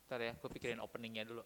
Bentar ya, gue pikirin openingnya dulu.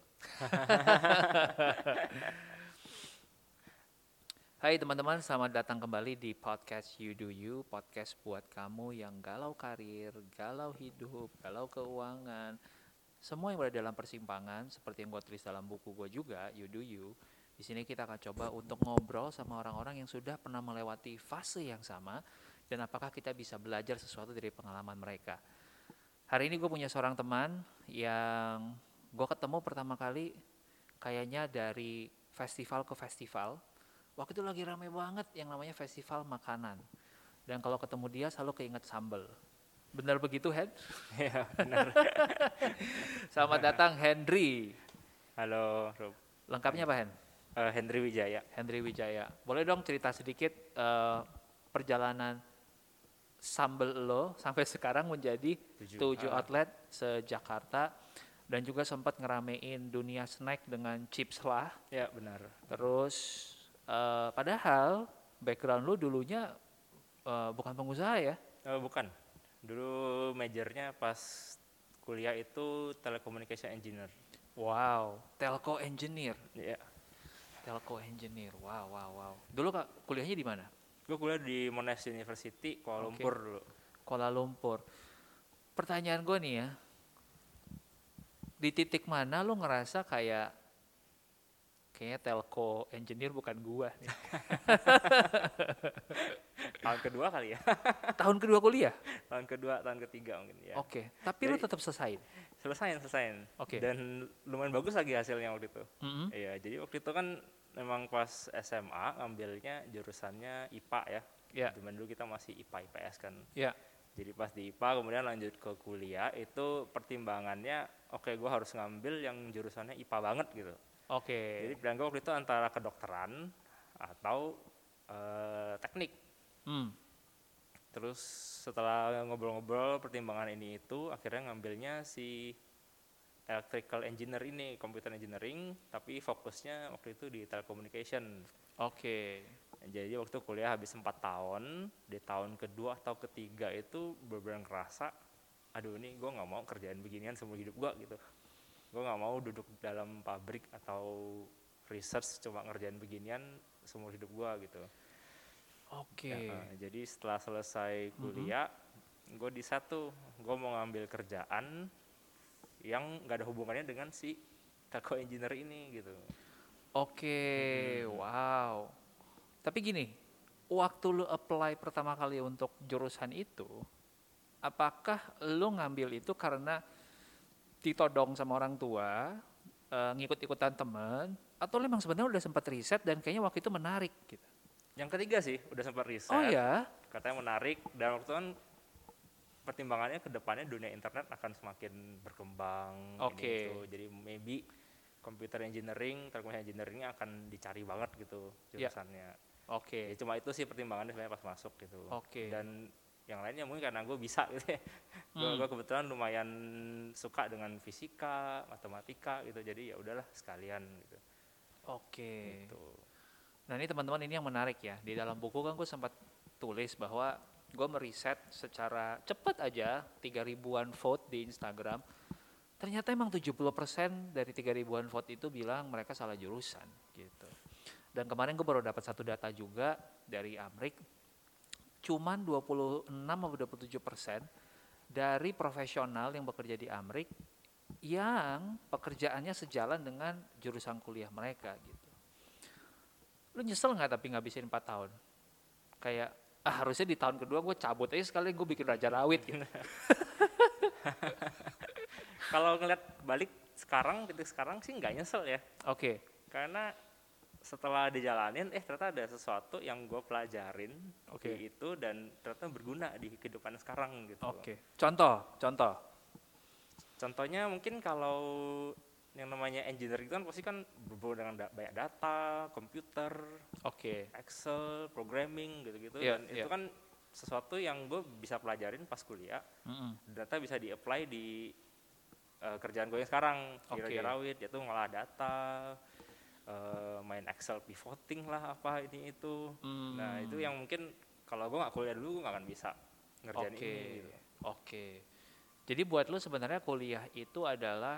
Hai teman-teman, selamat datang kembali di podcast You Do You. Podcast buat kamu yang galau karir, galau hidup, galau keuangan, semua yang berada dalam persimpangan. Seperti yang gue tulis dalam buku gue juga, You Do You. Di sini kita akan coba untuk ngobrol sama orang-orang yang sudah pernah melewati fase yang sama, dan apakah kita bisa belajar sesuatu dari pengalaman mereka. Hari ini gue punya seorang teman yang gue ketemu pertama kali kayaknya dari festival ke festival. Waktu itu lagi rame banget yang namanya festival makanan. Dan kalau ketemu dia selalu keinget sambal. Benar begitu, Hen? Iya, benar. Selamat datang, Henry. Halo, Rob. Lengkapnya apa, Hen? Hendry Wijaya. Henry Wijaya. Boleh dong cerita sedikit perjalanan sambal lo sampai sekarang menjadi 7 outlet se-Jakarta, dan juga sempat ngeramein dunia snack dengan chips lah. Ya, benar. Terus padahal background lu dulunya bukan pengusaha ya? Bukan. Dulu majornya pas kuliah itu telecommunication engineer. Wow, telco engineer. Ya. Telco engineer. Wow. Dulu Kak kuliahnya di mana? Gue kuliah di Monash University, Kuala Lumpur dulu. Kuala Lumpur. Pertanyaan gue nih ya, di titik mana lu ngerasa kayaknya telco engineer bukan gua nih? Tahun kedua kali ya. Tahun kedua kuliah? Tahun kedua, tahun ketiga mungkin ya. Oke, tapi lu tetap selesai? Selesai. Oke. Dan lumayan bagus lagi hasilnya waktu itu. Mm-hmm. Iya, jadi waktu itu kan memang pas SMA ngambilnya jurusannya IPA ya. Yeah. Cuman dulu kita masih IPA IPS kan. Iya. Yeah. Jadi pas di IPA kemudian lanjut ke kuliah itu pertimbangannya oke, gue harus ngambil yang jurusannya IPA banget gitu. Oke. Jadi pilihan gue waktu itu antara kedokteran atau teknik. Terus setelah ngobrol-ngobrol pertimbangan ini itu akhirnya ngambilnya si electrical engineer ini, computer engineering, tapi fokusnya waktu itu di telecommunication. Oke. Jadi waktu kuliah habis 4 tahun, di tahun kedua atau ketiga itu benar-benar ngerasa, aduh ini gue nggak mau kerjaan beginian seumur hidup gue gitu. Gue nggak mau duduk dalam pabrik atau research cuma ngerjain beginian seumur hidup gue gitu. Oke. Ya, jadi setelah selesai kuliah, gue decide tuh, gue mau ngambil kerjaan yang nggak ada hubungannya dengan si telco engineer ini gitu. Oke. Wow. Tapi gini, waktu lu apply pertama kali untuk jurusan itu, apakah lu ngambil itu karena ditodong sama orang tua, ngikut-ikutan temen, atau lu memang sebenarnya udah sempat riset dan kayaknya waktu itu menarik gitu? Yang ketiga sih, udah sempat riset. Oh ya? Katanya menarik, dan waktu itu kan pertimbangannya ke depannya dunia internet akan semakin berkembang. Oke. Jadi maybe computer engineering, telecommunication engineering akan dicari banget gitu jurusannya. Oke. Ya, cuma itu sih pertimbangannya sebenarnya pas masuk gitu. Oke. Dan yang lainnya mungkin karena gue bisa gitu ya. Gue kebetulan lumayan suka dengan fisika, matematika gitu. Jadi ya udahlah sekalian gitu. Oke. Gitu. Nah ini teman-teman, ini yang menarik ya. Di dalam buku kan gue sempat tulis bahwa gue meriset secara cepat aja 3.000-an vote di Instagram. Ternyata emang 70% dari 3.000-an vote itu bilang mereka salah jurusan gitu. Dan kemarin gue baru dapat satu data juga dari Amrik. Cuman 26-27% dari profesional yang bekerja di Amrik yang pekerjaannya sejalan dengan jurusan kuliah mereka gitu. Lu nyesel gak tapi ngabisin 4 tahun? Kayak, harusnya di tahun kedua gue cabut aja sekali, gue bikin Raja Rawit gitu. Kalau ngeliat balik sekarang, titik sekarang sih nggak nyesel ya. Oke. Karena setelah dijalanin, ternyata ada sesuatu yang gue pelajarin di itu dan ternyata berguna di kehidupan sekarang gitu. Oke. Contohnya mungkin kalau yang namanya engineering itu kan pasti kan berhubungan dengan banyak data, komputer, Excel, programming gitu-gitu. Dan itu kan sesuatu yang gue bisa pelajarin pas kuliah. Data bisa di-apply di kerjaan gue yang sekarang di Raja Rawit, yaitu ngolah data, main Excel pivoting lah apa ini itu. Nah itu yang mungkin kalau gue nggak kuliah dulu gue nggak akan bisa ngerjain ini. Gitu. Jadi buat lu sebenarnya kuliah itu adalah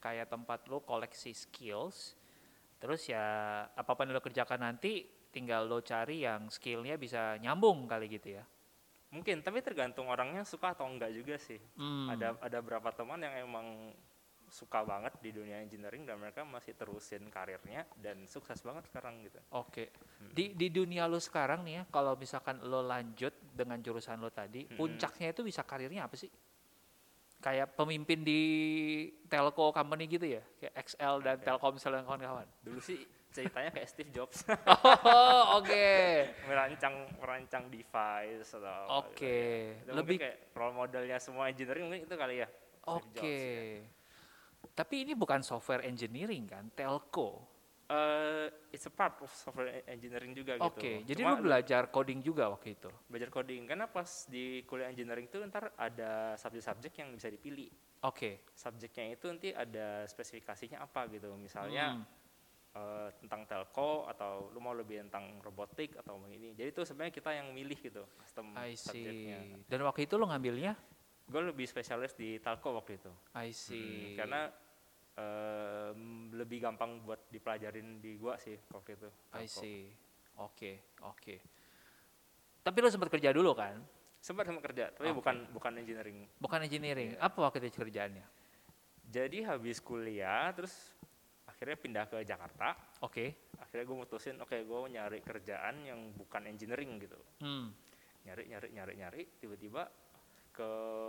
kayak tempat lo koleksi skills. Terus ya apapun yang lo kerjakan nanti tinggal lo cari yang skillnya bisa nyambung kali gitu ya. Mungkin, tapi tergantung orangnya suka atau enggak juga sih. Ada beberapa teman yang emang suka banget di dunia engineering dan mereka masih terusin karirnya dan sukses banget sekarang gitu. Oke. Di dunia lo sekarang nih ya, kalau misalkan lo lanjut dengan jurusan lo tadi, puncaknya itu bisa karirnya apa sih? Kayak pemimpin di telco company gitu ya, kayak XL dan Telkomsel dan kawan-kawan. Dulu sih ceritanya kayak Steve Jobs. Oke. Merancang device atau Oke. Lebih kayak role modelnya semua engineering mungkin itu kali ya. Oke. Tapi ini bukan software engineering kan, telco. It's a part of software engineering juga gitu. Oke, jadi lu belajar coding juga waktu itu? Belajar coding, karena pas di kuliah engineering itu ntar ada subjek-subjek yang bisa dipilih. Oke. Subjeknya itu nanti ada spesifikasinya apa gitu, misalnya tentang telco atau lu mau lebih tentang robotik atau ini. Jadi itu sebenarnya kita yang milih gitu, custom subjeknya. Dan waktu itu lu ngambilnya? Gue lebih spesialis di telco waktu itu. I see. Karena lebih gampang buat dipelajarin di gua sih waktu itu. I see. Oke. Tapi lo sempat kerja dulu kan? Sempat kerja, tapi bukan engineering. Bukan engineering. Yeah. Apa waktu itu kerjaannya? Jadi habis kuliah terus akhirnya pindah ke Jakarta. Oke. Akhirnya gue mutusin gue nyari kerjaan yang bukan engineering gitu. Nyari tiba-tiba ke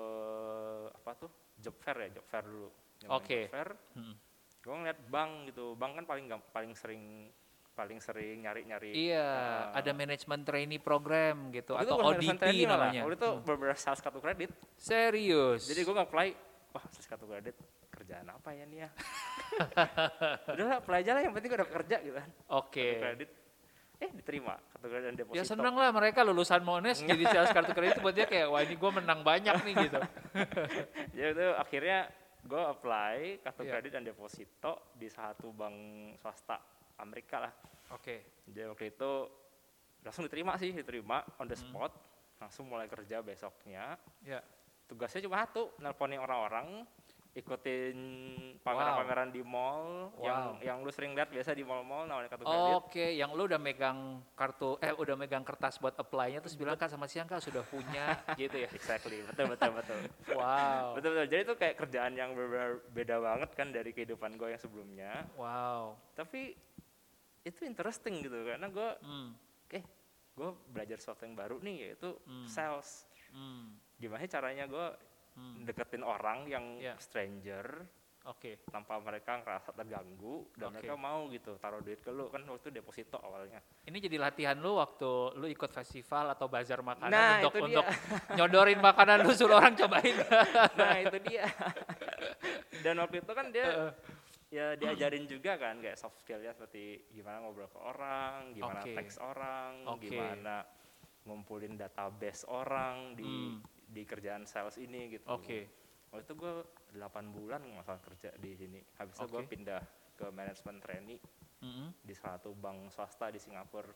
job fair dulu. Oke. Gue ngeliat bank gitu, bank kan paling sering nyari. Iya, ada manajemen trainee program gitu atau ODP namanya. Waktu itu beberapa sales kartu kredit. Serius? Jadi gue nge-apply, sales kartu kredit kerjaan apa ya nih ya? Udah apply aja lah, yang penting gue dapet kerja gitu kan. Oke. Kartu kredit, diterima kartu kredit dan deposito. Ya seneng lah mereka lulusan Mones jadi sales kartu kredit buat dia kayak wah ini gue menang banyak nih gitu. Jadi itu akhirnya gue apply kartu kredit dan deposito di satu bank swasta Amerika lah. Oke. Jadi waktu itu langsung diterima on the spot, langsung mulai kerja besoknya. Yeah. Tugasnya cuma satu, nelponin orang-orang, ikutin pameran-pameran di mall, yang lu sering lihat biasa di mall-mall namanya kartu kredit. Oke, yang lu udah megang udah megang kertas buat apply-nya terus bilang Kak sama siang Kak sudah punya gitu ya. Exactly, betul. Wow. Betul. Jadi itu kayak kerjaan yang beda banget kan dari kehidupan gue yang sebelumnya. Wow. Tapi itu interesting gitu karena gue gue belajar sesuatu yang baru nih yaitu sales. Gimana caranya gue deketin orang yang stranger, tanpa mereka ngerasa terganggu dan mereka mau gitu taruh duit ke lu, kan waktu deposito awalnya. Ini jadi latihan lu waktu lu ikut festival atau bazar makanan untuk nyodorin makanan lu suruh orang cobain. Nah itu dia. Dan waktu itu kan dia diajarin juga kan kayak soft skillnya seperti gimana ngobrol ke orang, gimana teks orang, gimana ngumpulin database orang di kerjaan sales ini gitu. Waktu itu gue 8 bulan masalah kerja di sini. Habis itu gue pindah ke manajemen trainee di satu bank swasta di Singapura.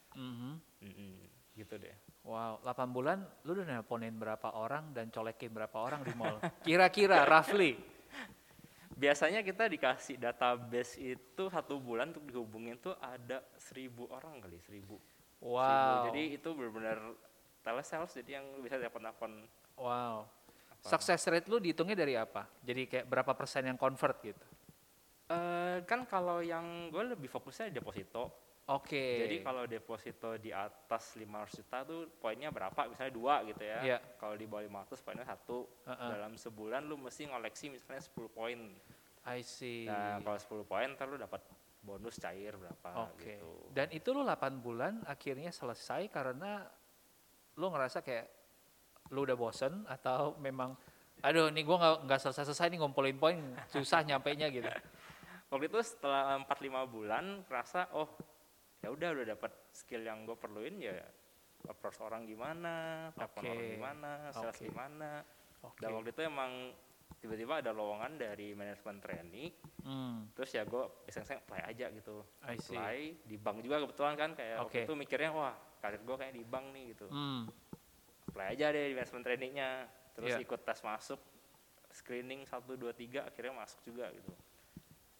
Gitu deh. Wow, 8 bulan lu udah nelponin berapa orang dan colekin berapa orang di mall? Kira-kira roughly. Biasanya kita dikasih database itu 1 bulan untuk dihubungin tuh ada 1.000 orang kali, 1.000. Wow. 1.000. Jadi itu benar-benar telesales, jadi yang bisa telepon-telepon. Wow. Success rate lu dihitungnya dari apa? Jadi kayak berapa persen yang convert gitu? Kan kalau yang gue lebih fokusnya di deposito. Jadi kalau deposito di atas 500 juta tuh poinnya berapa? Misalnya 2 gitu ya. Yeah. Kalau di bawah 500 poinnya 1. Dalam sebulan lu mesti ngoleksi misalnya 10 poin. I see. Nah kalau 10 poin ntar lu dapat bonus cair berapa gitu. Dan itu lu 8 bulan akhirnya selesai karena lu ngerasa kayak lu udah bosen atau memang aduh nih gue nggak selesai nih ngumpulin poin susah nyampainya gitu. Waktu itu setelah 4-5 bulan kerasa ya udah dapat skill yang gue perluin, ya approach orang gimana, telepon orang gimana, sales gimana. Dan waktu itu emang tiba-tiba ada lowongan dari manajemen trainee, terus ya gue iseng-iseng apply aja gitu. Apply di bank juga kebetulan kan, kayak waktu itu mikirnya wah karir gue kayak di bank nih gitu. Apply aja deh di manajemen trainee-nya, terus ikut tes masuk, screening 1, 2, 3 akhirnya masuk juga gitu.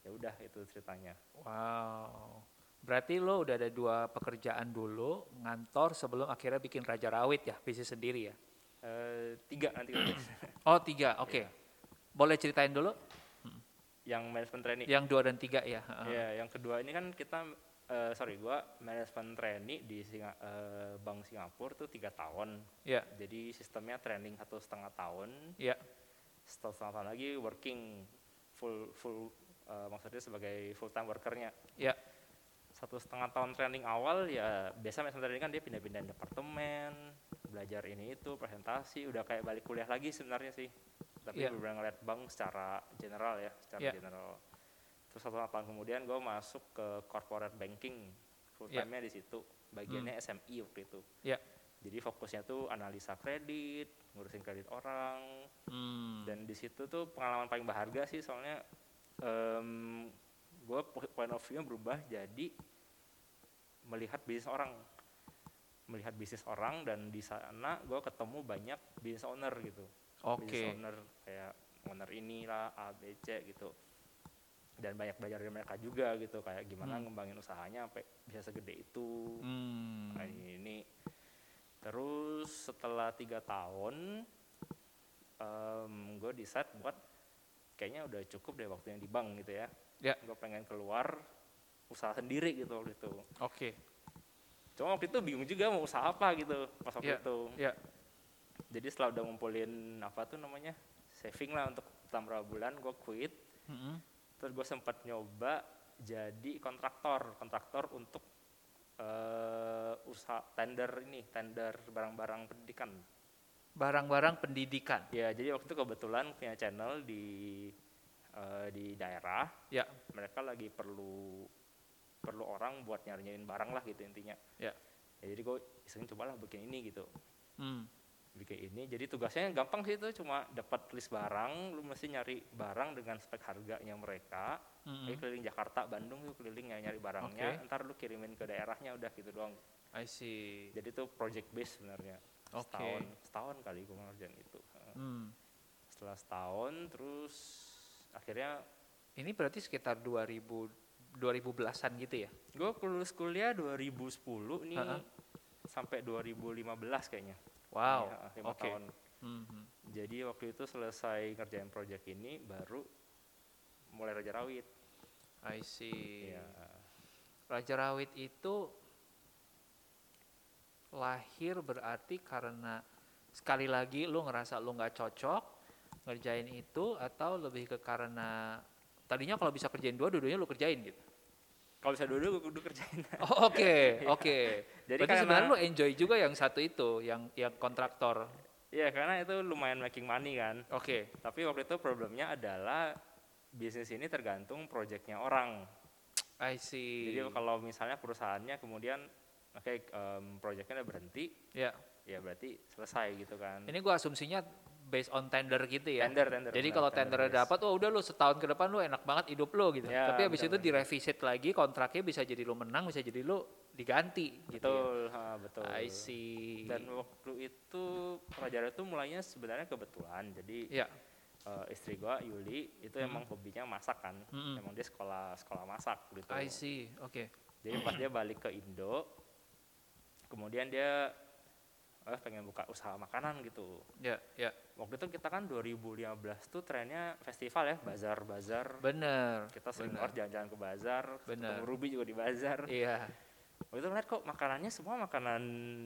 Ya udah itu ceritanya. Wow. Berarti lo udah ada 2 pekerjaan dulu, ngantor sebelum akhirnya bikin Raja Rawit ya, bisnis sendiri ya? 3 nanti. Oh 3, oke. Yeah. Boleh ceritain dulu? Yang management training. Yang 2 dan 3 ya? Iya, yang kedua ini kan kita, gua management training di Bank Singapura tuh 3 tahun. Yeah. Jadi sistemnya training 1,5 tahun. Iya. Setengah tahun lagi working full maksudnya sebagai full time workernya. Iya. 1,5 tahun training awal ya biasa management training kan dia pindah-pindah departemen, belajar ini itu, presentasi, udah kayak balik kuliah lagi sebenarnya sih. Tapi benar-benar ngeliat bank secara general ya, general. Terus 1,5 tahun kemudian gue masuk ke corporate banking, full time-nya di situ, bagiannya SME waktu itu. Iya. Jadi fokusnya tuh analisa kredit, ngurusin kredit orang, dan di situ tuh pengalaman paling berharga sih soalnya gue point of view-nya berubah jadi melihat bisnis orang dan di sana gue ketemu banyak business owner gitu. Business owner kayak owner inilah A, B, C gitu. Dan banyak belajar dari mereka juga gitu, kayak gimana ngembangin usahanya sampai bisa segede itu. Nah, ini. Terus setelah 3 tahun gue decide buat kayaknya udah cukup deh waktu yang di bank gitu ya. Gue pengen keluar usaha sendiri gitu waktu itu. Cuma waktu itu bingung juga mau usaha apa gitu pas waktu itu. Jadi setelah udah ngumpulin saving lah untuk beberapa bulan, gue quit. Terus gue sempat nyoba jadi kontraktor untuk usaha tender barang-barang pendidikan. Barang-barang pendidikan. Ya, jadi waktu itu kebetulan punya channel di daerah. Mereka lagi perlu orang buat nyariin barang lah gitu intinya. Ya, jadi gue iseng cobalah bikin ini gitu. Bikin ini, jadi tugasnya gampang sih, itu cuma dapat list barang, lu mesti nyari barang dengan spek harganya mereka. Jadi keliling Jakarta, Bandung tuh keliling nyari barangnya, ntar lu kirimin ke daerahnya, udah gitu doang. I see. Jadi itu project base sebenarnya. Setahun kali gue ngerjain itu. Setelah setahun terus akhirnya. Ini berarti sekitar 2010-an gitu ya? Gue lulus kuliah 2010 nih, sampai 2015 kayaknya. Wow, ya, 5 tahun. Jadi waktu itu selesai ngerjain project ini baru mulai Raja Rawit. I see. Ya. Raja Rawit itu lahir berarti karena sekali lagi lu ngerasa lu nggak cocok ngerjain itu, atau lebih ke karena tadinya kalau bisa kerjain dua-duanya lu kerjain gitu? Kalau bisa dua-dua gue kerjain. Oke. Jadi berarti sebenarnya lu enjoy juga yang satu itu, yang kontraktor. Iya, karena itu lumayan making money kan. Tapi waktu itu problemnya adalah bisnis ini tergantung projectnya orang. I see. Jadi kalau misalnya perusahaannya kemudian projectnya udah berhenti, ya berarti selesai gitu kan. Ini gue asumsinya based on tender gitu ya. Tender. Jadi kalau tendernya dapat, udah lu setahun ke depan lu enak banget hidup lu gitu. Ya, tapi habis itu direvisit lagi kontraknya, bisa jadi lu menang, bisa jadi lu diganti gitu. Betul. I see. Dan waktu itu Raja Rawit itu mulainya sebenarnya kebetulan. Jadi istri gua Yuli itu emang hobinya masak kan. Emang dia sekolah masak gitu. I see. Jadi pas dia balik ke Indo, kemudian dia pengen buka usaha makanan gitu. Waktu itu kita kan 2015 tuh trennya festival ya, bazar. Bener. Kita sering jalan-jalan ke bazar, ketemu Ruby juga di bazar. Iya. Waktu itu ngeliat kok makanannya semua makanan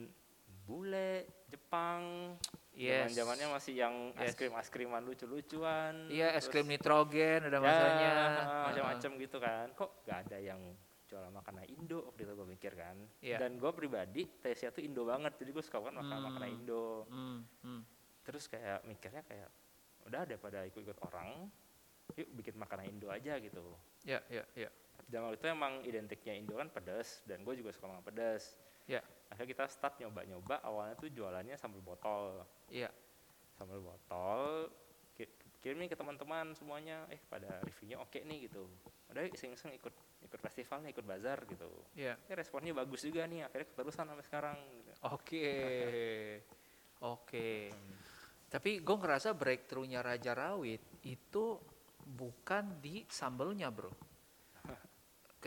bule, Jepang. Zaman-zamannya masih yang es-kriman lucu-lucuan. Iya, es krim nitrogen ada masanya. Macam-macam gitu kan. Kok gak ada yang jualan makanan Indo waktu itu gue mikir kan. Dan gue pribadi taste-nya tuh Indo banget, jadi gue suka banget makan makanan Indo. Terus kayak mikirnya kayak udah daripada ikut-ikut orang, yuk bikin makanan Indo aja gitu. Iya. Dan waktu itu emang identiknya Indo kan pedas, dan gue juga suka makan pedas. Akhirnya kita start nyoba-nyoba, awalnya tuh jualannya sambal botol. Sambal botol, kirim nih ke teman-teman semuanya, pada reviewnya oke nih gitu. Udah iseng-iseng ikut festival nih, ikut bazar gitu. Responnya bagus juga nih, akhirnya keterusan sampai sekarang gitu. Oke. Tapi gue ngerasa breakthrough-nya Raja Rawit itu bukan di sambelnya, bro.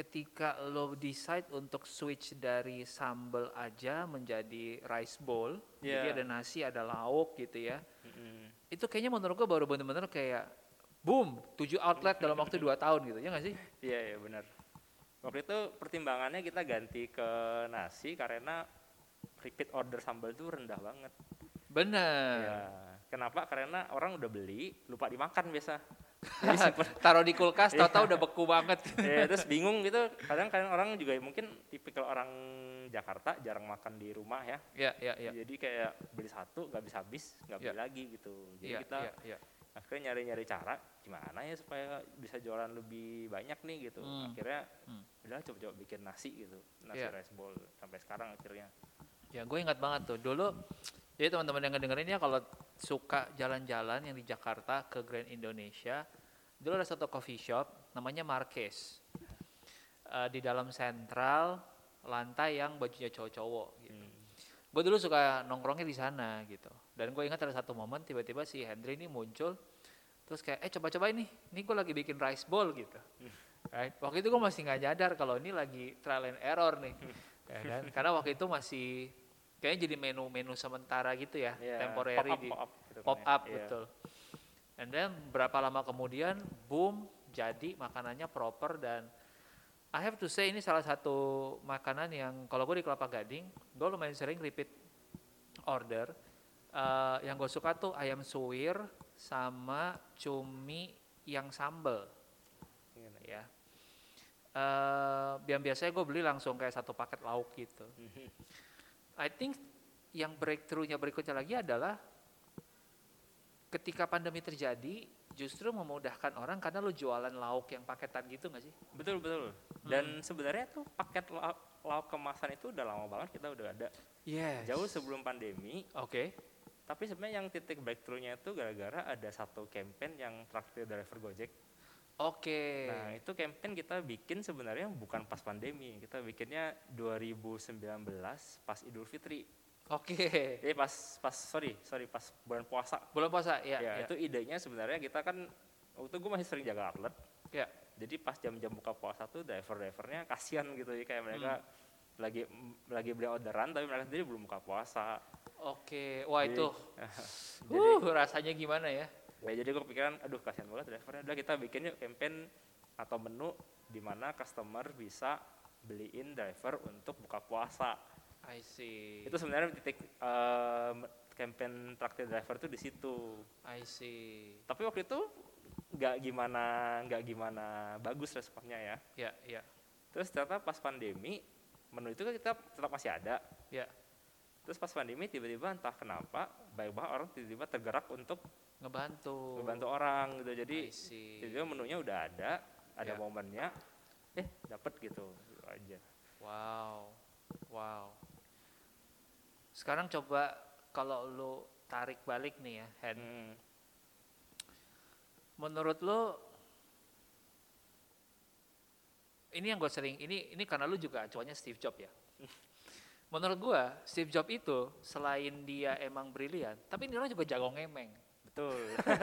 ketika lo decide untuk switch dari sambal aja menjadi rice bowl, jadi ada nasi, ada lauk gitu ya. Itu kayaknya menurut gue baru bener-bener kayak boom, 7 outlet dalam waktu 2 tahun gitu, ya nggak sih? Iya benar. Waktu itu pertimbangannya kita ganti ke nasi karena repeat order sambal itu rendah banget. Bener. Ya, kenapa? Karena orang udah beli, lupa dimakan biasa. Taruh di kulkas, tahu-tahu udah beku banget. Ya, terus bingung gitu. Kadang orang juga mungkin tipikal orang Jakarta jarang makan di rumah ya. Iya. Jadi kayak beli satu nggak bisa habis, nggak beli lagi gitu. Jadi kita akhirnya nyari-nyari cara gimana ya supaya bisa jualan lebih banyak nih gitu. Akhirnya udah coba-coba bikin nasi gitu, nasi rice bowl sampai sekarang akhirnya. Ya gue ingat banget tuh dulu. Jadi teman-teman yang ngedengerin ya kalau suka jalan-jalan yang di Jakarta ke Grand Indonesia, dulu ada satu coffee shop namanya Marquez. Di dalam sentral lantai yang bajunya cowok-cowok gitu. Gue dulu suka nongkrongnya di sana gitu. Dan gue ingat ada satu momen tiba-tiba si Henry ini muncul, terus kayak coba-coba ini gue lagi bikin rice bowl gitu. Right? Waktu itu gue masih nggak nyadar kalau ini lagi trial and error nih. Ya kan? Karena waktu itu masih kayaknya jadi menu sementara gitu ya, temporary pop up betul. And then berapa lama kemudian boom, jadi makanannya proper. Dan I have to say ini salah satu makanan yang kalau gue di Kelapa Gading, gue lumayan sering repeat order. Yang gue suka tuh ayam suwir sama cumi yang sambal. Ya. Yang biasanya gue beli langsung kayak satu paket lauk gitu. I think yang breakthrough-nya berikutnya lagi adalah ketika pandemi terjadi justru memudahkan orang karena lo jualan lauk yang paketan gitu nggak sih? Betul. Dan sebenarnya tuh paket lauk kemasan itu udah lama banget kita udah ada. Jauh sebelum pandemi. Oke. Tapi sebenarnya yang titik breakthrough-nya itu gara-gara ada satu campaign yang traktir driver Gojek. Oke. Nah itu campaign kita bikin sebenarnya bukan pas pandemi, kita bikinnya 2019 pas Idul Fitri. Oke. Jadi pas bulan puasa. Bulan puasa, ya. Itu idenya sebenarnya kita kan waktu itu gue masih sering jaga outlet. Ya. Jadi pas jam-jam buka puasa tuh driver-drivernya kasihan gitu ya, kayak mereka lagi beli orderan tapi mereka sendiri belum buka puasa. Oke, wah jadi, itu rasanya gimana ya? Ya jadi gue pikiran, aduh kasihan banget drivernya. Udah kita bikin yuk campaign atau menu di mana customer bisa beliin driver untuk buka puasa. I see. Itu sebenarnya titik campaign traktir driver tuh di situ. I see. Tapi waktu itu nggak gimana bagus responnya ya. Ya. Terus ternyata pas pandemi menu itu kan kita tetap masih ada. Ya. Terus pas pandemi tiba-tiba entah kenapa banyak banget orang tiba-tiba tergerak untuk ngebantu orang gitu. Jadi tiba-tiba menunya udah ada momennya, dapet gitu aja. Wow. Sekarang coba kalau lu tarik balik nih ya, Hen. Menurut lu ini yang gue sering ini karena lu juga acuannya Steve Jobs ya. Menurut gue Steve Jobs itu selain dia emang brilian, tapi dia juga jago ngemeng. Betul.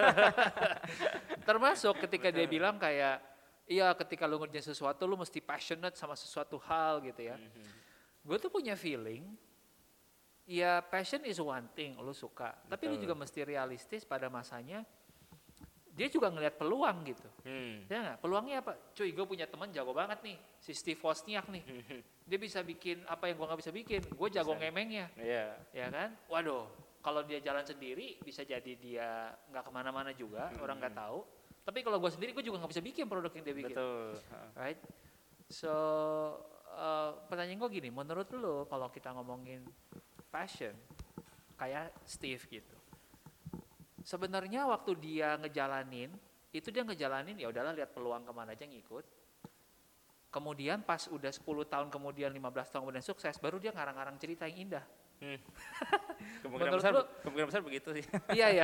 Termasuk ketika dia bilang kayak, iya ketika lu ngerjain sesuatu lu mesti passionate sama sesuatu hal gitu ya. Gue tuh punya feeling, ya passion is one thing, lu suka. Betul. Tapi lu juga mesti realistis pada masanya. Dia juga ngelihat peluang gitu. Ya nggak? Peluangnya apa? Cuy, gue punya teman jago banget nih, si Steve Wozniak nih. Dia bisa bikin apa yang gue nggak bisa bikin. Gue jago ngemengnya. Ya kan? Waduh, kalau dia jalan sendiri bisa jadi dia nggak kemana-mana juga, orang nggak tahu. Tapi kalau gue sendiri, gue juga nggak bisa bikin produk yang dia bikin. Betul. Right? So, pertanyaan gue gini, menurut lo kalau kita ngomongin passion, kayak Steve gitu, sebenarnya waktu dia ngejalanin, ya udahlah lihat peluang kemana aja ngikut. Kemudian pas udah 10 tahun kemudian, 15 tahun kemudian sukses, baru dia ngarang-ngarang cerita yang indah. Kemungkinan besar begitu sih. Iya.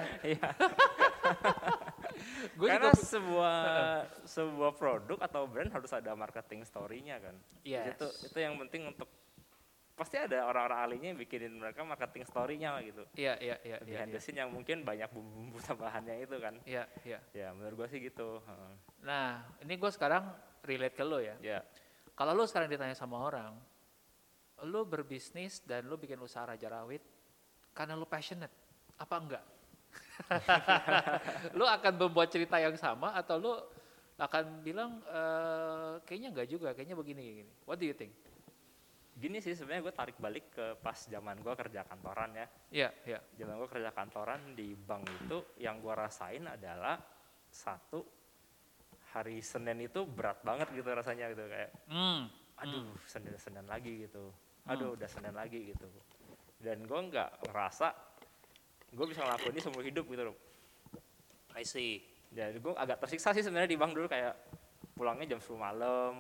Karena sebuah produk atau brand harus ada marketing story-nya kan. Yes. Itu yang penting untuk pasti ada orang-orang ahlinya yang bikinin mereka marketing story-nya gitu. Iya. Behind the scene yang mungkin banyak bumbu-bumbu tambahannya itu kan. Iya. Ya menurut gue sih gitu. Nah ini gue sekarang relate ke lo ya. Iya. Kalau lu sekarang ditanya sama orang, lu berbisnis dan lu bikin usaha Raja Rawit karena lu passionate, apa enggak? Lu akan membuat cerita yang sama atau lu akan bilang kayaknya enggak juga, kayaknya begini. What do you think? Gini sih sebenarnya gue tarik balik ke pas zaman gue kerja kantoran ya. Iya, iya. Zaman gue kerja kantoran di bank itu yang gue rasain adalah satu, hari Senin itu berat banget gitu rasanya gitu kayak aduh Senin lagi gitu. Aduh udah Senin lagi gitu. Dan gue nggak ngerasa gue bisa ngelakuin ini seumur hidup gitu loh. I see. Jadi gue agak tersiksa sih sebenarnya di bank dulu kayak pulangnya jam 10 malam.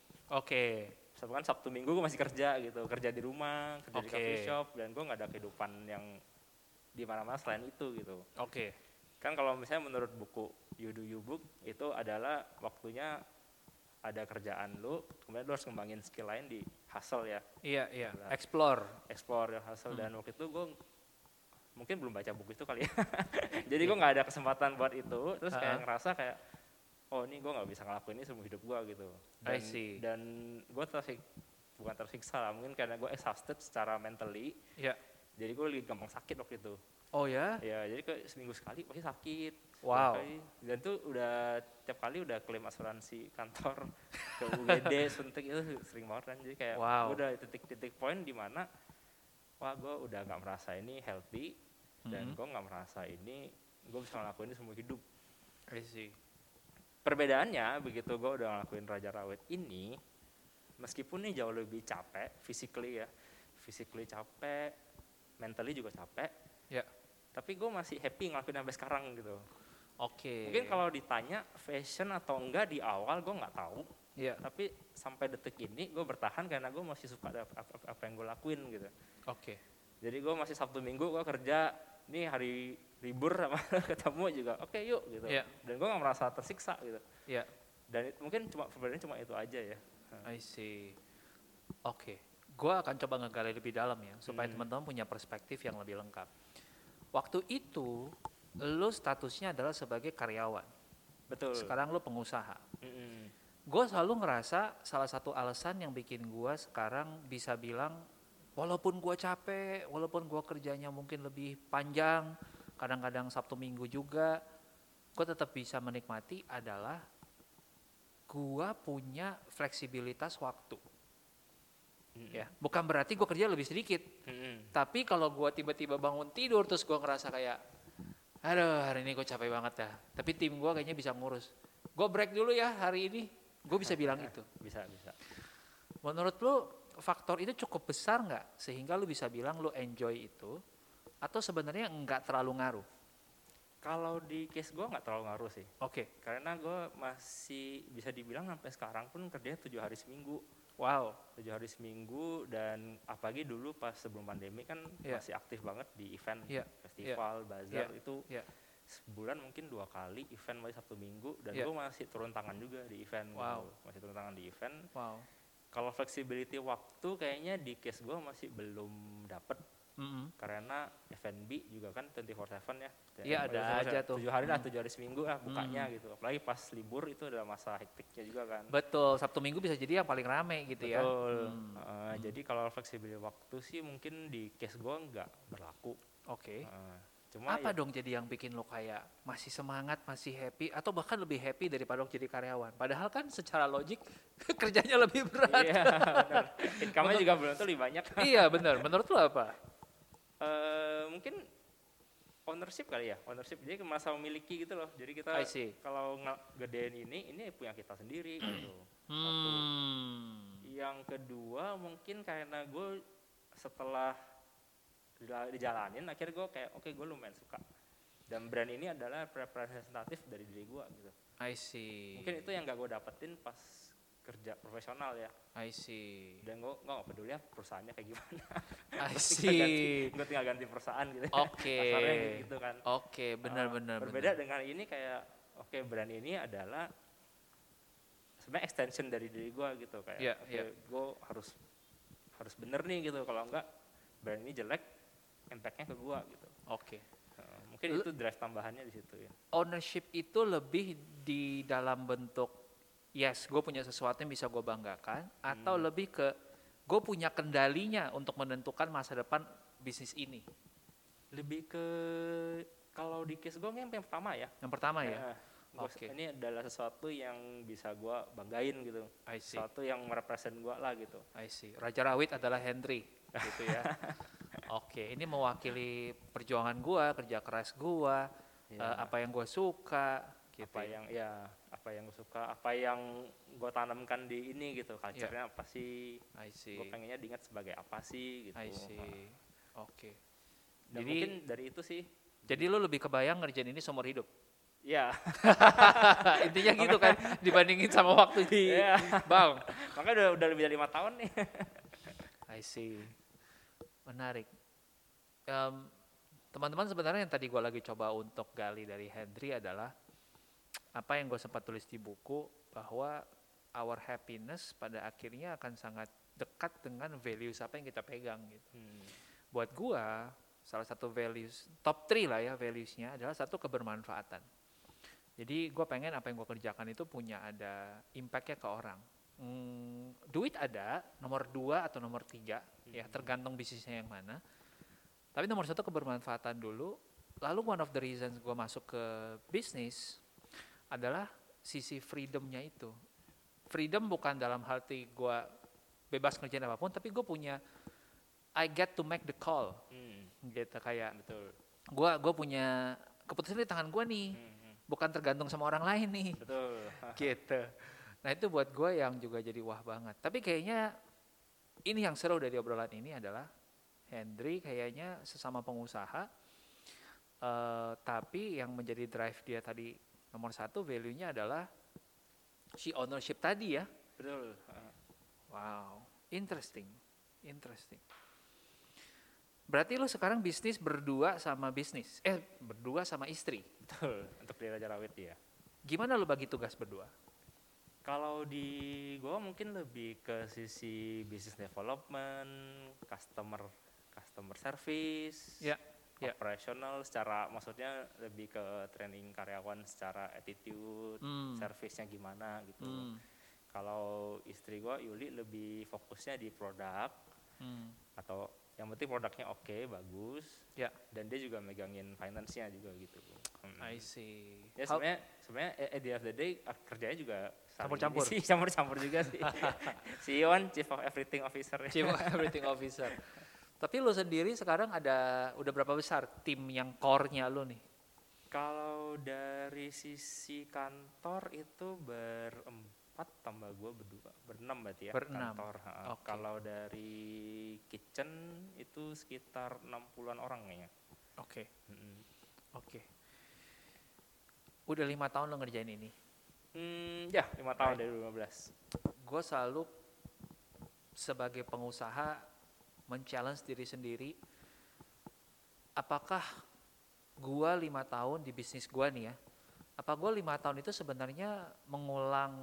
Oke. Kan Sabtu Minggu gue masih kerja gitu, kerja di rumah, kerja di coffee shop, dan gue nggak ada kehidupan yang di mana-mana selain itu gitu. Oke. Kan kalau misalnya menurut buku You Do You Book itu adalah waktunya ada kerjaan lu, kemudian lu harus ngembangin skill lain di hustle ya. Iya, iya. Explore ya hustle. Dan waktu itu gue mungkin belum baca buku itu kali ya. Jadi gue nggak ada kesempatan buat itu, terus kayak ngerasa kayak oh ini gue nggak bisa ngelakuin ini seumur hidup gue gitu. Dan gue bukan tersiksa lah, mungkin karena gue exhausted secara mentally. Iya. Jadi gue lebih gampang sakit waktu itu. Oh ya? Ya, jadi kayak seminggu sekali pasti sakit. Wow. Dan tuh udah tiap kali udah klaim asuransi kantor ke UGD suntik itu sering banget kan. Jadi kayak udah titik-titik poin di mana wah gue udah nggak merasa ini healthy dan gue nggak merasa ini gue bisa ngelakuin ini seumur hidup. I see. Perbedaannya begitu gue udah ngelakuin Raja Rawit ini, meskipun ini jauh lebih capek, physically capek, mentally juga capek, tapi gue masih happy ngelakuin sampai sekarang gitu. Oke. Mungkin kalau ditanya fashion atau enggak di awal gue nggak tahu, tapi sampai detik ini gue bertahan karena gue masih suka apa yang gue lakuin gitu. Oke. Jadi gue masih Sabtu Minggu gue kerja, nih hari libur sama ketemu juga oke, yuk gitu. Dan gue gak merasa tersiksa gitu. Dan mungkin perbedaannya cuma itu aja ya. I see. Oke. Gue akan coba ngegali lebih dalam ya supaya teman-teman punya perspektif yang lebih lengkap. Waktu itu lu statusnya adalah sebagai karyawan. Betul. Sekarang lu pengusaha. Gue selalu ngerasa salah satu alasan yang bikin gue sekarang bisa bilang walaupun gue capek, walaupun gue kerjanya mungkin lebih panjang, kadang-kadang Sabtu Minggu juga, gue tetap bisa menikmati adalah gue punya fleksibilitas waktu. Ya, bukan berarti gue kerja lebih sedikit, tapi kalau gue tiba-tiba bangun tidur terus gue ngerasa kayak, aduh hari ini gue capek banget ya, tapi tim gue kayaknya bisa ngurus. Gue break dulu ya hari ini, gue bisa bilang itu. Bisa. Menurut lu faktor itu cukup besar nggak sehingga lu bisa bilang lu enjoy itu, atau sebenarnya nggak terlalu ngaruh? Kalau di case gue nggak terlalu ngaruh sih. Oke. Karena gue masih bisa dibilang sampai sekarang pun kerjanya 7 hari seminggu. Wow. 7 hari seminggu, dan apalagi dulu pas sebelum pandemi kan masih aktif banget di event, festival, bazar itu sebulan mungkin 2 kali event mulai Sabtu Minggu, dan gue masih turun tangan juga di event. Masih turun tangan di event. Kalau flexibility waktu kayaknya di case gue masih belum dapet. Karena F&B juga kan 24/7 ya. Iya ada aja tuh. 7 hari lah, 7 hari seminggu lah bukanya gitu. Apalagi pas libur itu adalah masa hektiknya juga kan. Betul, Sabtu Minggu bisa jadi yang paling rame gitu. Betul. Ya. Jadi kalau fleksibilitas waktu sih mungkin di case gue nggak berlaku. Oke. Cuma apa dong jadi yang bikin lo kayak masih semangat, masih happy, atau bahkan lebih happy daripada lo jadi karyawan? Padahal kan secara logik kerjanya lebih berat. Iya benar. Income-nya juga belum tentu lebih banyak. Iya benar. Menurut lo apa? Mungkin ownership kali ya, jadi merasa memiliki gitu loh. Jadi kita kalau gedein ini punya kita sendiri gitu. Satu. Yang kedua mungkin karena gue setelah dijalanin akhirnya gue kayak oke, gue lumayan suka, dan brand ini adalah representatif dari diri gue gitu. I see. Mungkin itu yang gak gue dapetin pas kerja profesional ya. I see. Dan gue gak peduli ya perusahaannya kayak gimana. I see. Gue tinggal ganti perusahaan gitu. Oke. Kasarnya gitu kan. Oke, benar-benar. Berbeda dengan ini kayak brand ini adalah sebenarnya extension dari diri gue gitu, kayak gue harus bener nih gitu, kalau enggak brand ini jelek, impact-nya ke gue gitu. Oke. Mungkin itu drive tambahannya di situ ya. Ownership itu lebih di dalam bentuk yes, gue punya sesuatu yang bisa gue banggakan, atau lebih ke gue punya kendalinya untuk menentukan masa depan bisnis ini? Lebih ke kalau di case gue yang pertama ya. Yang pertama ya. Oke. Ini adalah sesuatu yang bisa gue banggain gitu. Sesuatu yang merepresent gue lah gitu. I see. Raja Rawit adalah Hendry gitu ya. Oke, ini mewakili perjuangan gue, kerja keras gue, apa yang gue suka gitu. Apa yang gue suka, apa yang gue tanamkan di ini gitu, culture-nya apa sih? Gue pengennya diingat sebagai apa sih gitu. I see. Oke. Jadi mungkin dari itu sih. Jadi lu lebih kebayang ngerjain ini seumur hidup? Iya. Intinya gitu kan, dibandingin sama waktu di bank. Makanya udah lebih dari 5 tahun nih. I see. Menarik. Teman-teman, sebenarnya yang tadi gue lagi coba untuk gali dari Hendry adalah apa yang gue sempat tulis di buku, bahwa our happiness pada akhirnya akan sangat dekat dengan values apa yang kita pegang gitu. Buat gue, salah satu values, top 3 lah ya valuesnya adalah satu, kebermanfaatan. Jadi gue pengen apa yang gue kerjakan itu punya ada impactnya ke orang. Duit ada, nomor 2 atau nomor 3, ya tergantung bisnisnya yang mana. Tapi nomor 1 kebermanfaatan dulu. Lalu one of the reasons gue masuk ke bisnis adalah sisi freedomnya itu. Freedom bukan dalam arti gue bebas ngerjain apapun, tapi gue punya, I get to make the call. Gitu, kayak betul. Gue punya keputusan di tangan gue nih, bukan tergantung sama orang lain nih. Betul. Gitu. Nah itu buat gue yang juga jadi wah banget. Tapi kayaknya ini yang seru dari obrolan ini adalah Hendry kayaknya sesama pengusaha, tapi yang menjadi drive dia tadi nomor 1 value-nya adalah si ownership tadi ya. Betul. Wow, interesting. Berarti lu sekarang bisnis berdua sama istri. Betul, untuk di Raja Rawit ya. Gimana lu bagi tugas berdua? Kalau di gua mungkin lebih ke sisi business development, customer service, operational, secara maksudnya lebih ke training karyawan secara attitude, service-nya gimana gitu. Kalau istri gua Yuli lebih fokusnya di produk, atau yang penting produknya oke, bagus, dan dia juga megangin finance-nya juga gitu. I see. Ya sebenarnya at the end of the day kerjanya juga campur-campur juga sih. CEO, Chief of Everything Officer. Chief of Everything Officer. Tapi lu sendiri sekarang udah berapa besar tim yang core-nya lu nih? Kalau dari sisi kantor itu berempat, tambah gue berenam berarti ya. Kantor. Okay. Kalau dari kitchen itu sekitar 60-an orang kayaknya. Oke. Udah 5 tahun lo ngerjain ini? 5 tahun dari 2015. Gue selalu sebagai pengusaha men-challenge diri sendiri, apakah gue 5 tahun di bisnis gue nih ya, apa gue 5 tahun itu sebenarnya mengulang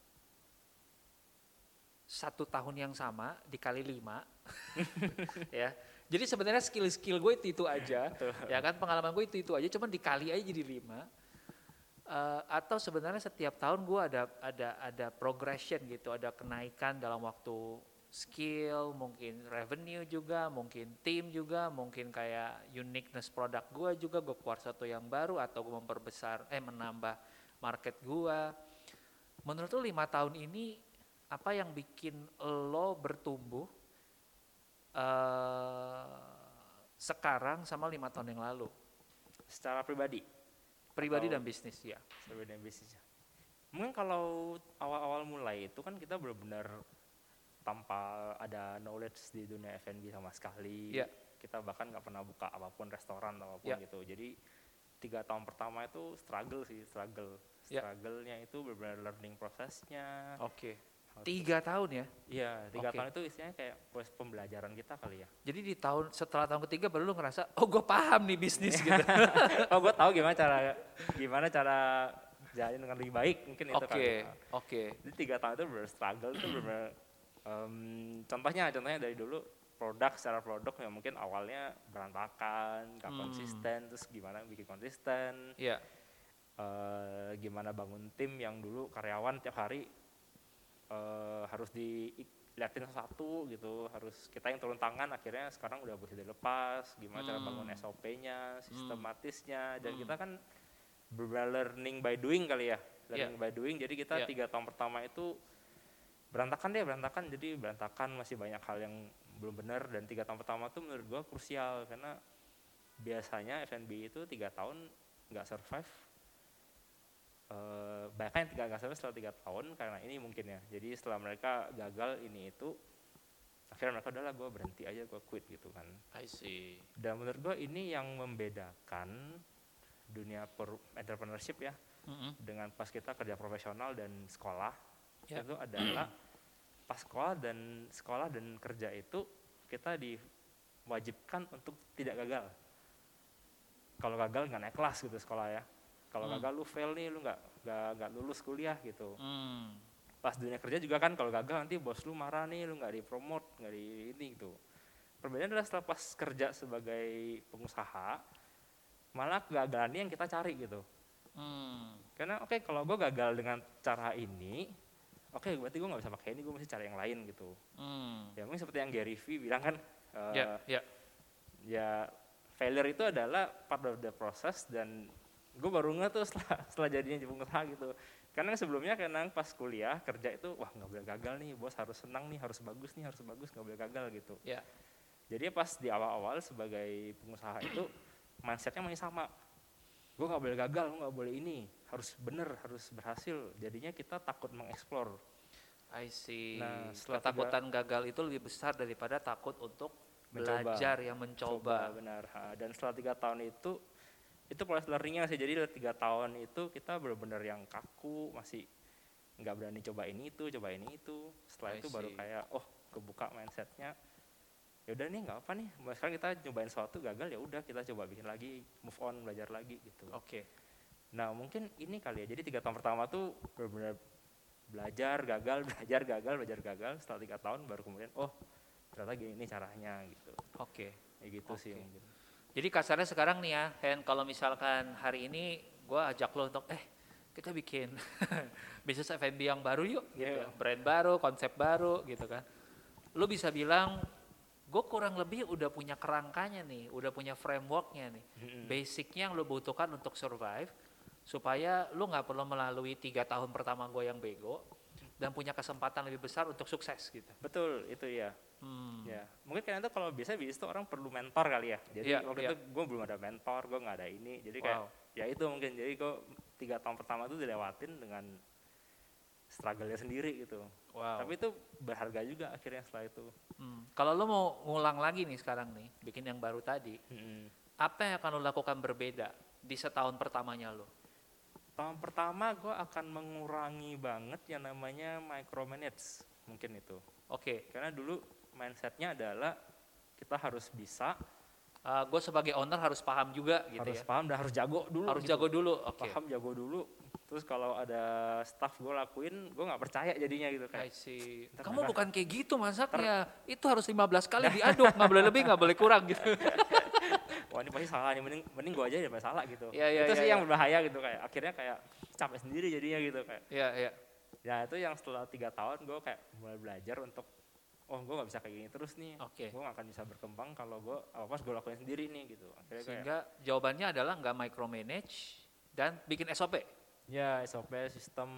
1 tahun yang sama dikali 5 ya. Jadi sebenarnya skill gue itu aja ya kan, pengalaman gue itu aja, cuman dikali aja jadi 5. Atau sebenarnya setiap tahun gue ada progression gitu, ada kenaikan dalam waktu skill, mungkin revenue juga, mungkin tim juga, mungkin kayak uniqueness produk gue juga, gue keluar satu yang baru atau gue menambah market gue. Menurut lo 5 tahun ini apa yang bikin lo bertumbuh sekarang sama 5 tahun yang lalu? Secara pribadi dan bisnis ya. Pribadi dan bisnis. Mungkin kalau awal-awal mulai itu kan kita benar-benar tanpa ada knowledge di dunia F&B sama sekali. Kita bahkan nggak pernah buka apapun, restoran apapun gitu. Jadi 3 tahun pertama itu struggle-nya itu benar-benar learning prosesnya. 3 tahun ya? Iya, 3 tahun itu istilahnya kayak proses pembelajaran kita kali ya. Jadi setelah tahun ketiga baru lu ngerasa, oh gue paham nih bisnis gitu. Oh gue tahu gimana cara jalanin dengan lebih baik, mungkin itu kali ya. Jadi 3 tahun itu benar struggle itu benar. Contohnya dari dulu secara produk yang mungkin awalnya berantakan, gak konsisten, terus gimana bikin konsisten. Gimana bangun tim yang dulu karyawan tiap hari harus diliatin satu gitu, harus kita yang turun tangan. Akhirnya sekarang udah bisa dilepas, gimana cara bangun SOP-nya, sistematisnya, dan kita kan learning by doing kali ya, learning by doing. Jadi kita 3 tahun pertama itu berantakan, jadi berantakan, masih banyak hal yang belum benar, dan 3 tahun pertama tuh menurut gua krusial karena biasanya F&B itu 3 tahun nggak survive. Banyak yang nggak survive setelah 3 tahun karena ini mungkin ya. Jadi setelah mereka gagal ini itu, akhirnya mereka udahlah gue berhenti aja, gue quit gitu kan. I see. Dan menurut gue ini yang membedakan dunia entrepreneurship ya, dengan pas kita kerja profesional dan sekolah. Itu adalah pas sekolah dan kerja itu kita diwajibkan untuk tidak gagal. Kalau gagal nggak naik kelas gitu sekolah ya. Kalau gagal lu fail nih, lu nggak lulus kuliah gitu. Pas dunia kerja juga kan, kalau gagal nanti bos lu marah nih, lu nggak dipromot, nggak di ini gitu. Perbedaannya adalah setelah pas kerja sebagai pengusaha, malah kegagalannya yang kita cari gitu. Karena kalau gue gagal dengan cara ini, berarti gue nggak bisa pakai ini, gue mesti cari yang lain gitu. Ya mungkin seperti yang Gary V bilang kan, ya failure itu adalah part of the process, dan gue baru nggak tuh setelah jadinya pengusaha gitu. Karena sebelumnya pas kuliah kerja itu nggak boleh gagal nih, bos harus senang nih, harus bagus, nggak boleh gagal gitu. Jadi pas di awal-awal sebagai pengusaha itu mindsetnya masih sama, gue nggak boleh gagal, gue nggak boleh ini, harus bener, harus berhasil. Jadinya kita takut mengeksplor. I see. Nah, ketakutan gagal itu lebih besar daripada takut untuk belajar yang mencoba. Benar. Dan setelah 3 tahun itu proses learningnya sih. Jadi 3 tahun itu kita benar-benar yang kaku, masih nggak berani coba ini itu. Setelah itu baru kayak kebuka mindsetnya. Ya udah nih, nggak apa nih. Sekarang kita cobain sesuatu, gagal ya udah kita coba bikin lagi, move on, belajar lagi gitu. Nah mungkin ini kali ya. Jadi 3 tahun pertama tuh benar-benar belajar gagal. Setelah 3 tahun baru kemudian ternyata gini caranya gitu. Ya gitu sih mungkin. Jadi kasarnya sekarang nih ya, Hen, kalau misalkan hari ini gue ajak lo untuk kita bikin bisnis F&B yang baru yuk, gitu. Brand baru, konsep baru gitu kan. Lo bisa bilang, gue kurang lebih udah punya kerangkanya nih, udah punya frameworknya nih. Basicnya yang lo butuhkan untuk survive, supaya lo gak perlu melalui 3 tahun pertama gue yang bego, dan punya kesempatan lebih besar untuk sukses gitu. Betul, itu ya. Ya, mungkin karena itu kalau biasa bisnis tuh orang perlu mentor kali ya. Jadi waktu itu gue belum ada mentor, gue nggak ada ini. Jadi kayak ya itu mungkin. Jadi gue 3 tahun pertama tuh dilewatin dengan struggle-nya sendiri gitu. Tapi itu berharga juga akhirnya setelah itu. Kalau lo mau ngulang lagi nih sekarang nih, bikin yang baru tadi, apa yang akan lo lakukan berbeda di setahun pertamanya lo? Tahun pertama gue akan mengurangi banget yang namanya micromanage, mungkin itu. Karena dulu mindsetnya adalah kita harus bisa. Gue sebagai owner harus paham juga gitu harus paham dan harus jago dulu. Jago dulu, Paham, jago dulu. Terus kalau ada staff gue lakuin, gue nggak percaya jadinya gitu kayak. Kamu bukan kayak gitu masaknya. Itu harus 15 kali diaduk, nggak boleh lebih, nggak boleh kurang gitu. Wah ini pasti salah nih, mending gue aja daripada salah gitu. Itu sih yang berbahaya gitu, kayak akhirnya kayak capek sendiri jadinya gitu kayak. Ya itu yang setelah 3 tahun gue kayak mulai belajar untuk gue nggak bisa kayak gini terus nih. Gue nggak akan bisa berkembang kalau gue apa-apa gue lakuin sendiri nih gitu. Akhirnya sehingga jawabannya adalah nggak micromanage dan bikin SOP. Ya SOP, sistem,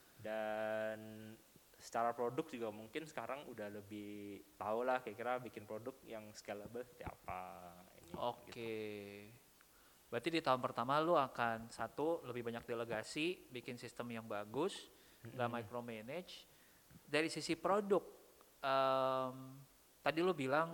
dan secara produk juga mungkin sekarang udah lebih tahu lah kira-kira bikin produk yang scalable seperti apa. Gitu. Berarti di tahun pertama lu akan lebih banyak delegasi, bikin sistem yang bagus, nggak micromanage. Dari sisi produk. Tadi lu bilang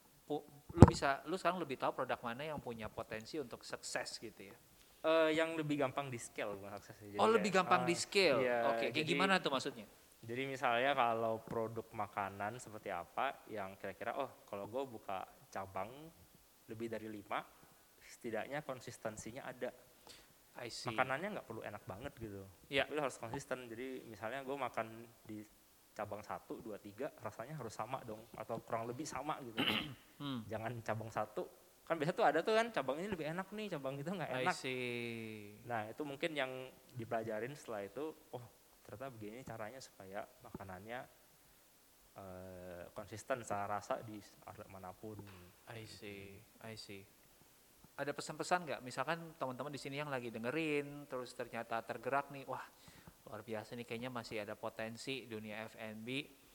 lu sekarang lebih tahu produk mana yang punya potensi untuk sukses gitu ya. Yang lebih gampang di scale bukan sukses. Lebih gampang di scale. Kayak gimana tuh maksudnya? Jadi misalnya kalau produk makanan seperti apa yang kira-kira kalau gue buka cabang lebih dari 5, setidaknya konsistensinya ada. Makanannya nggak perlu enak banget gitu. Tapi harus konsisten. Jadi misalnya gue makan di cabang 1, 2, 3 rasanya harus sama dong, atau kurang lebih sama gitu. Jangan cabang 1, kan biasa tuh ada tuh kan cabang ini lebih enak nih, cabang itu nggak enak. Nah itu mungkin yang dipelajarin setelah itu, ternyata begini caranya supaya makanannya konsisten secara rasa di outlet manapun. I see. Ada pesan-pesan nggak? Misalkan teman-teman di sini yang lagi dengerin, terus ternyata tergerak nih, wah luar biasa nih, kayaknya masih ada potensi dunia F&B.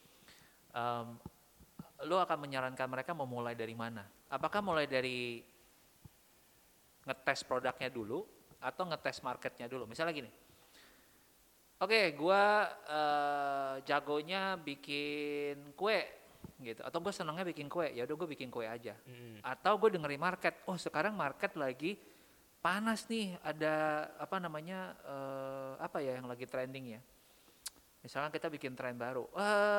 Lo akan menyarankan mereka memulai dari mana? Apakah mulai dari ngetes produknya dulu atau ngetes marketnya dulu? Misalnya gini, oke, gue jagonya bikin kue gitu, atau gue senangnya bikin kue, ya udah gue bikin kue aja. Atau gue dengerin market, oh sekarang market lagi panas nih, ada apa namanya apa ya yang lagi trending ya? Misalkan kita bikin tren baru,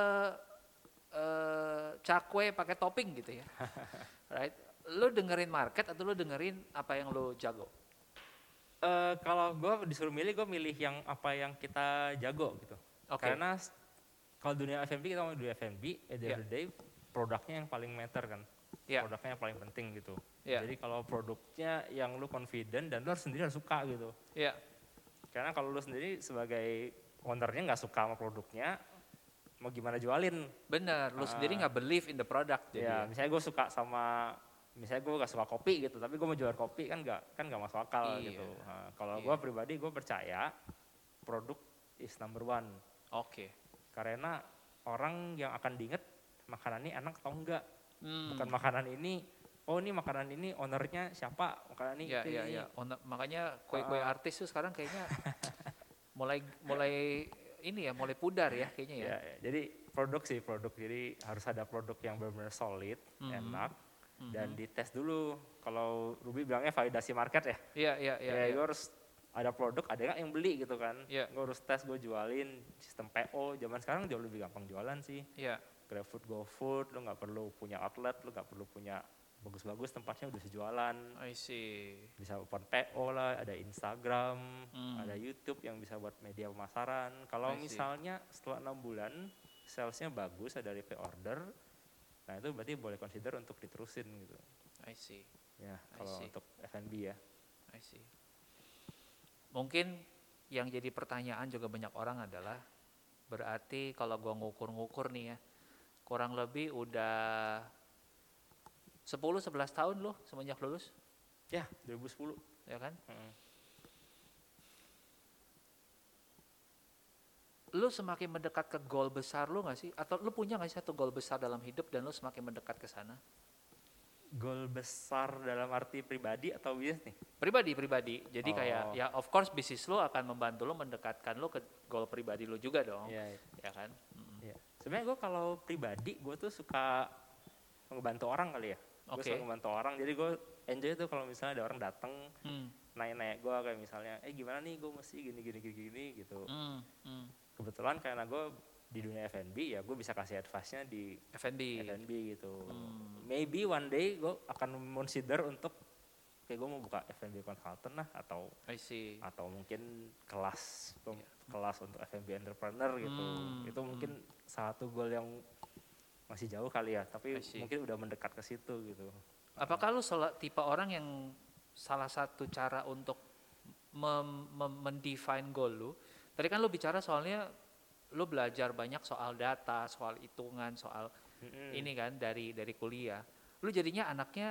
cakwe pakai topping gitu ya, right? Lo dengerin market atau lo dengerin apa yang lo jago? Kalau gue disuruh milih, gue milih yang apa yang kita jago gitu. Karena kalau dunia F&B, kita mau dunia F&B, at the end of the day produknya yang paling matter kan. Produknya yang paling penting gitu. Jadi kalau produknya yang lu confident dan lu sendiri harus suka gitu. Karena kalau lu sendiri sebagai ownernya nggak suka sama produknya, mau gimana jualin? Bener, lu sendiri nggak believe in the product. Jadi misalnya gue suka sama, misalnya gue gak suka kopi gitu, tapi gue mau jual kopi kan gak masuk akal gitu. Nah, kalau gue pribadi, gue percaya produk is number one. Karena orang yang akan diinget makanan ini enak atau enggak. Bukan makanan ini, oh ini makanan ini ownernya siapa, makanan ini ini. Makanya kue-kue artis tuh sekarang kayaknya mulai ini ya, mulai pudar ya kayaknya ya. Jadi produk, jadi harus ada produk yang benar-benar solid, enak, dan dites dulu. Kalau Ruby bilangnya validasi market ya. Gue harus ada produk, ada nggak yang beli gitu kan. Gue harus tes, gue jualin sistem PO. Zaman sekarang jauh lebih gampang jualan sih. GrabFood, GoFood, lo nggak perlu punya outlet, lo nggak perlu punya bagus-bagus tempatnya udah sejualan. Bisa open PO lah, ada Instagram, ada YouTube yang bisa buat media pemasaran. Kalau misalnya setelah 6 bulan salesnya bagus, ada repeat order, nah itu berarti boleh consider untuk diterusin gitu. Ya, kalau untuk F&B ya. Mungkin yang jadi pertanyaan juga banyak orang adalah, berarti kalau gua ngukur-ngukur nih ya, kurang lebih udah 10-11 tahun loh semenjak lulus? Ya, 2010. Ya kan? Lu semakin mendekat ke goal besar lu gak sih? Atau lu punya gak sih satu goal besar dalam hidup dan lu semakin mendekat ke sana? Goal besar dalam arti pribadi atau bisnis nih? Pribadi. Jadi kayak ya of course bisnis lu akan membantu lu mendekatkan lu ke goal pribadi lu juga dong. Ya kan? Sebenarnya gue kalau pribadi, gue tuh suka ngebantu orang kali ya. Gue suka ngebantu orang, jadi gue enjoy tuh kalau misalnya ada orang datang nanya-nanya gue kayak misalnya, gimana nih gue mesti gini gitu. Kebetulan karena gue di dunia F&B ya, gue bisa kasih advice-nya di F&B gitu. Maybe one day gue akan consider untuk kayak gue mau buka F&B consultant lah, atau mungkin kelas untuk F&B entrepreneur gitu. Itu mungkin satu goal yang masih jauh kali ya, tapi mungkin udah mendekat ke situ gitu. Apakah lu tipe orang yang salah satu cara untuk mendefine goal lu, tadi kan lu bicara soalnya lu belajar banyak soal data, soal hitungan, soal ini kan dari kuliah. Lu jadinya anaknya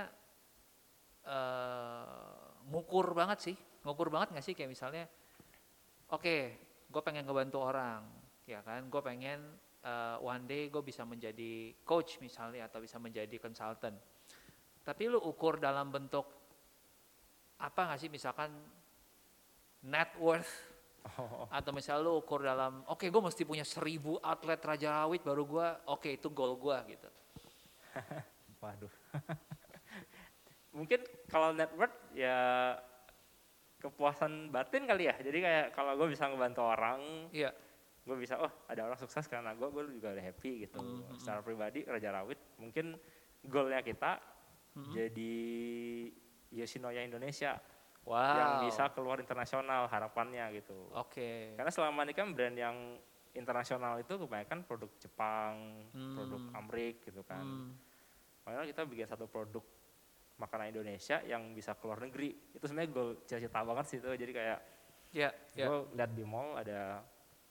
ngukur banget gak sih kayak misalnya, gue pengen ngebantu orang, ya kan? Gue pengen one day gue bisa menjadi coach misalnya, atau bisa menjadi consultant. Tapi lu ukur dalam bentuk apa gak sih, misalkan net worth, atau misalnya lu ukur dalam gue mesti punya 1000 outlet Raja Rawit baru gue itu goal gue gitu. Waduh. Mungkin kalau net worth ya kepuasan batin kali ya. Jadi kayak kalau gue bisa ngebantu orang, gue bisa ada orang sukses karena gue juga udah happy gitu. Secara pribadi Raja Rawit mungkin goalnya kita jadi Yoshinoya Indonesia. Yang bisa keluar internasional harapannya gitu. Karena selama ini kan brand yang internasional itu kebanyakan produk Jepang, produk Amerika gitu kan. Makanya kita bikin satu produk makanan Indonesia yang bisa keluar negeri. Itu sebenarnya gue cita-cita banget sih itu. Jadi kayak gue lihat di mall ada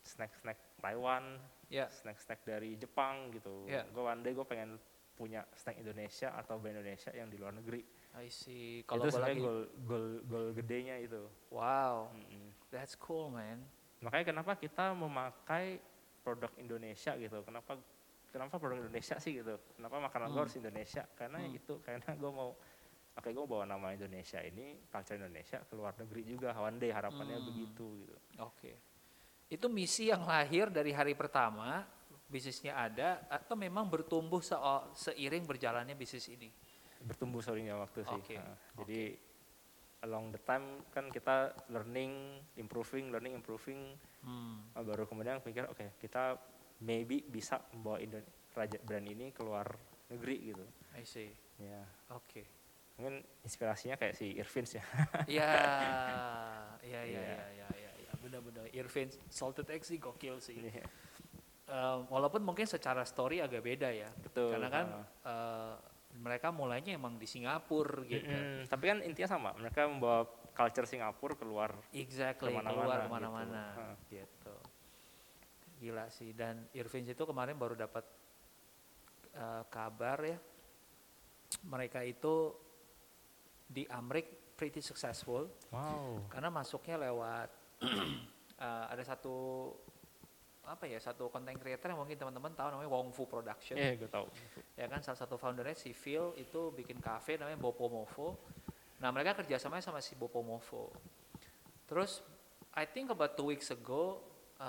snack Taiwan, snack dari Jepang gitu. Gue one day gue pengen punya snack Indonesia atau brand Indonesia yang di luar negeri. I see. Kalau itu sebenarnya goal gedenya itu. Wow, that's cool man. Makanya kenapa kita memakai produk Indonesia gitu? Kenapa produk Indonesia sih gitu? Kenapa makanan gue harus Indonesia? Karena gue mau, gue bawa nama Indonesia ini, culture Indonesia ke luar negeri juga. One day harapannya begitu gitu. Oke. Itu misi yang lahir dari hari pertama bisnisnya ada, atau memang bertumbuh seiring berjalannya bisnis ini? Bertumbuh seiringnya waktu sih. Jadi along the time kan kita learning, improving. Baru kemudian pikir kita maybe bisa membawa brand ini keluar negeri gitu. I see. Ya. Oke. Mungkin inspirasinya kayak si Irvins ya. Iya. Benar-benar Irvins Salted Egg sih gokil sih. Walaupun mungkin secara story agak beda ya. Betul. Karena kan mereka mulainya emang di Singapura gitu. Tapi kan intinya sama, mereka membawa culture Singapura keluar kemana-mana gitu. Gila sih. Dan Irvins itu kemarin baru dapat kabar ya, mereka itu di Amrik pretty successful. Wow. Karena masuknya lewat ada satu content creator yang mungkin teman-teman tahu, namanya Wong Fu Production. Gue tahu. Ya kan, salah satu foundernya si Phil itu bikin cafe namanya Bopomofo. Nah, mereka kerjasamanya sama si Bopomofo. Terus I think about 2 weeks ago,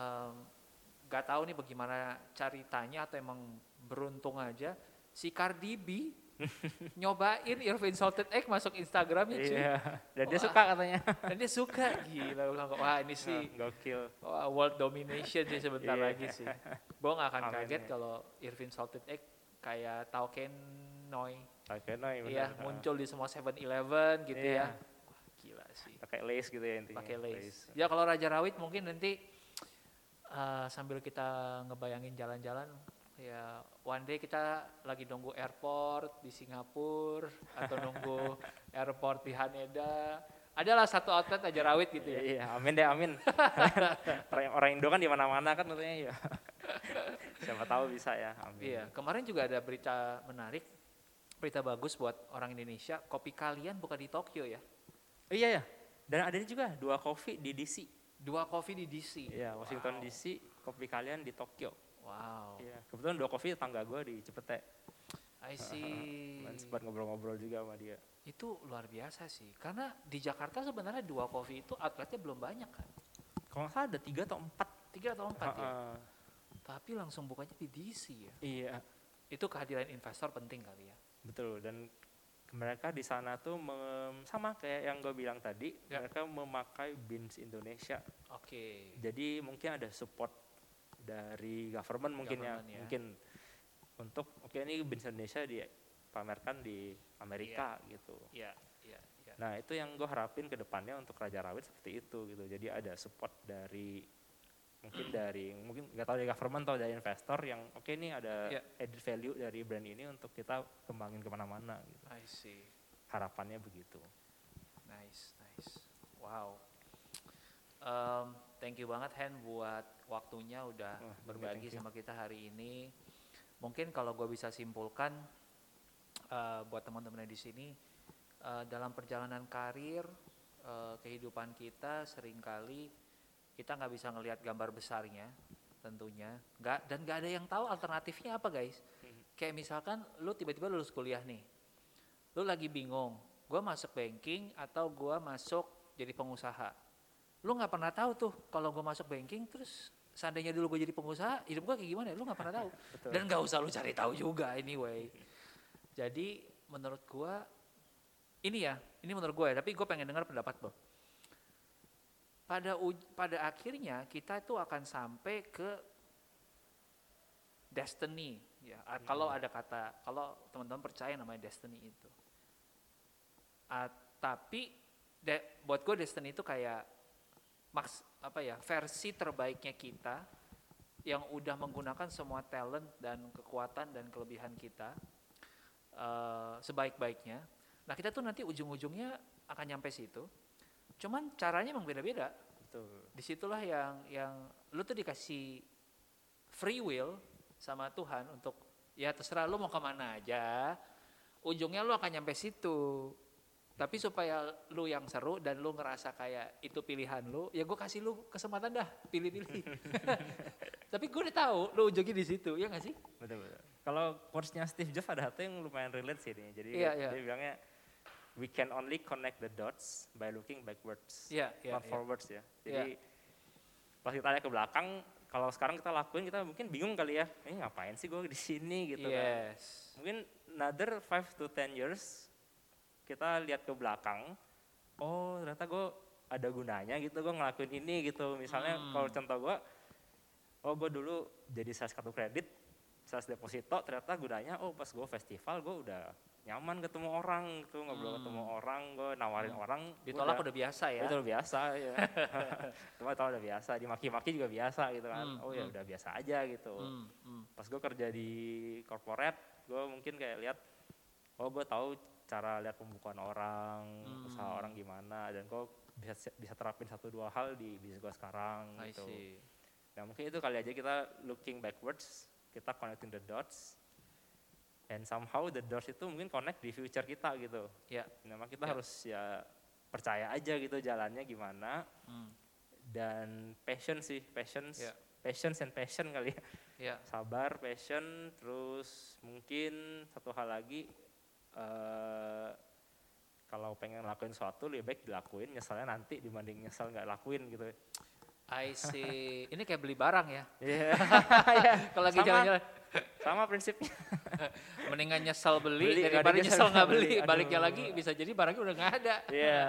gak tahu nih bagaimana ceritanya atau emang beruntung aja, si Cardi B nyobain Irvin Salted Egg masuk Instagramnya cuy. Dan dia suka katanya. Dan dia suka, gila. Wah ini sih gokil. World domination sih sebentar lagi sih. Gue gak akan kaget kalau Irvin Salted Egg kayak Tauken Noi. Iya, muncul di semua 7-Eleven gitu ya. Wah, gila sih. Pakai lace gitu ya intinya. Pakai lace. Ya kalau Raja Rawit mungkin nanti sambil kita ngebayangin jalan-jalan, ya one day kita lagi nunggu airport di Singapura atau nunggu airport di Haneda, adalah satu outlet Raja Rawit gitu ya. Iya, amin. Orang Indo kan di mana-mana kan katanya ya. Siapa tahu bisa ya. Amin. Iya, kemarin juga ada berita menarik, berita bagus buat orang Indonesia, kopi kalian bukan di Tokyo ya. Iya ya. Dan ada juga 2 coffee di DC. 2 coffee di DC. Iya, Washington DC, kopi kalian di Tokyo. Wow. Iya, kebetulan 2 coffee tetangga gue di Cipete. I see. Sempat ngobrol-ngobrol juga sama dia. Itu luar biasa sih, karena di Jakarta sebenarnya 2 coffee itu outletnya belum banyak kan. Kalau nggak salah ada 3 atau 4. 3 atau 4 ya. Tapi langsung bukanya di DC ya. Iya. Itu kehadiran investor penting kali ya. Betul, dan mereka di sana tuh sama kayak yang gue bilang tadi, mereka memakai beans Indonesia. Oke. Jadi mungkin ada support dari government mungkin ya. Mungkin untuk ini beans Indonesia dipamerkan di Amerika gitu. Iya. Nah, itu yang gue harapin ke depannya untuk Raja Rawit seperti itu gitu. Jadi ada support dari mungkin nggak tahu dari government atau dari investor yang ini ada added value dari brand ini untuk kita kembangin kemana-mana gitu. I see. Harapannya begitu. Nice. Wow. Thank you banget Hen buat waktunya udah berbagi sama kita hari ini. Mungkin kalau gue bisa simpulkan buat teman-teman di sini, dalam perjalanan karir, kehidupan kita seringkali kita nggak bisa ngelihat gambar besarnya tentunya, dan nggak ada yang tahu alternatifnya apa guys. Kayak misalkan lu tiba-tiba lulus kuliah nih, lu lagi bingung, gue masuk banking atau gue masuk jadi pengusaha. Lu nggak pernah tahu tuh kalau gue masuk banking terus seandainya dulu gue jadi pengusaha, hidup gue kayak gimana? Lu nggak pernah tahu. Dan nggak usah lu cari tahu juga anyway. Jadi menurut gue ini menurut gue ya, tapi gue pengen dengar pendapat lo. Pada akhirnya kita itu akan sampai ke destiny ya. Kalau teman-teman percaya namanya destiny itu. Tapi buat gue destiny itu kayak versi terbaiknya kita yang udah menggunakan semua talent dan kekuatan dan kelebihan kita sebaik-baiknya. Nah, kita tuh nanti ujung-ujungnya akan nyampe situ. Cuman caranya emang beda-beda. Betul. Disitulah yang lu tuh dikasih free will sama Tuhan untuk ya terserah lu mau kemana aja, ujungnya lu akan nyampe situ. Tapi supaya lu yang seru dan lu ngerasa kayak itu pilihan lu, ya gue kasih lu kesempatan dah pilih-pilih. Tapi gue udah tahu lu ujungnya di situ, ya nggak sih? Betul. Kalau quotes-nya Steve Jobs ada satu yang lumayan relate sih nih. Jadi dia bilangnya we can only connect the dots by looking backwards, not forwards ya. Jadi pas kita lihat ke belakang, kalau sekarang kita lakuin kita mungkin bingung kali ya, ini ngapain sih gue di sini gitu kan. Mungkin another 5 to 10 years kita lihat ke belakang, oh ternyata gue ada gunanya gitu, gue ngelakuin ini gitu. Misalnya kalau contoh gue, gue dulu jadi sales kartu kredit, sales deposito, ternyata gunanya, pas gue festival gue udah nyaman ketemu orang gitu, ngobrol ketemu orang, gue nawarin orang. Ditolak udah biasa ya? Udah biasa ya. Ditolak udah biasa, dimaki-maki juga biasa gitu kan. Ya udah biasa aja gitu. Pas gue kerja di corporate, gue mungkin kayak lihat, gue tahu cara lihat pembukuan orang, usaha orang gimana, dan gue bisa terapin 1-2 hal di bisnis gue sekarang gitu. Nah mungkin itu kali aja kita looking backwards, kita connecting the dots, and somehow the dots itu mungkin connect di future kita gitu. Memang kita harus ya percaya aja gitu jalannya gimana, dan passion and passion kali ya. Sabar, passion, terus mungkin satu hal lagi, kalau pengen lakuin sesuatu lebih baik dilakuin, nyesalnya nanti dibanding nyesal nggak lakuin gitu. I see. Ini kayak beli barang ya? Kalau lagi jalan-jalan. Sama prinsipnya. Mendingan nyesel beli daripada nyesel nggak beli. Baliknya lagi bisa jadi barangnya udah nggak ada.